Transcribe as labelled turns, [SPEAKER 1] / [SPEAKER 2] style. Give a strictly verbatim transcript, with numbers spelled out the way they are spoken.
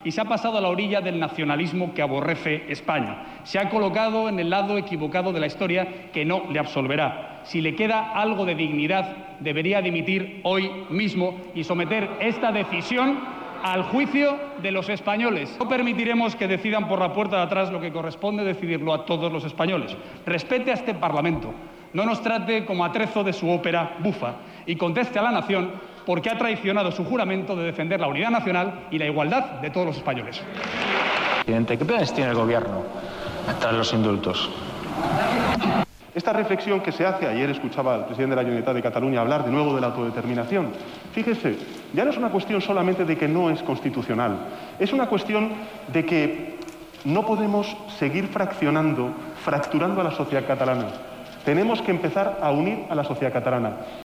[SPEAKER 1] Y se ha pasado a la orilla del nacionalismo que aborrece España. Se ha colocado en el lado equivocado de la historia que no le absolverá. Si le queda algo de dignidad, debería dimitir hoy mismo y someter esta decisión al juicio de los españoles. No permitiremos que decidan por la puerta de atrás lo que corresponde decidirlo a todos los españoles. Respete a este Parlamento. No nos trate como atrezo de su ópera bufa y conteste a la nación porque ha traicionado su juramento de defender la unidad nacional y la igualdad de todos los españoles.
[SPEAKER 2] Presidente, ¿qué planes tiene el Gobierno tras los indultos?
[SPEAKER 3] Esta reflexión que se hace, ayer escuchaba al presidente de la Generalitat de Cataluña hablar de nuevo de la autodeterminación. Fíjese, ya no es una cuestión solamente de que no es constitucional, es una cuestión de que no podemos seguir fraccionando, fracturando a la sociedad catalana. Tenemos que empezar a unir a la sociedad catalana.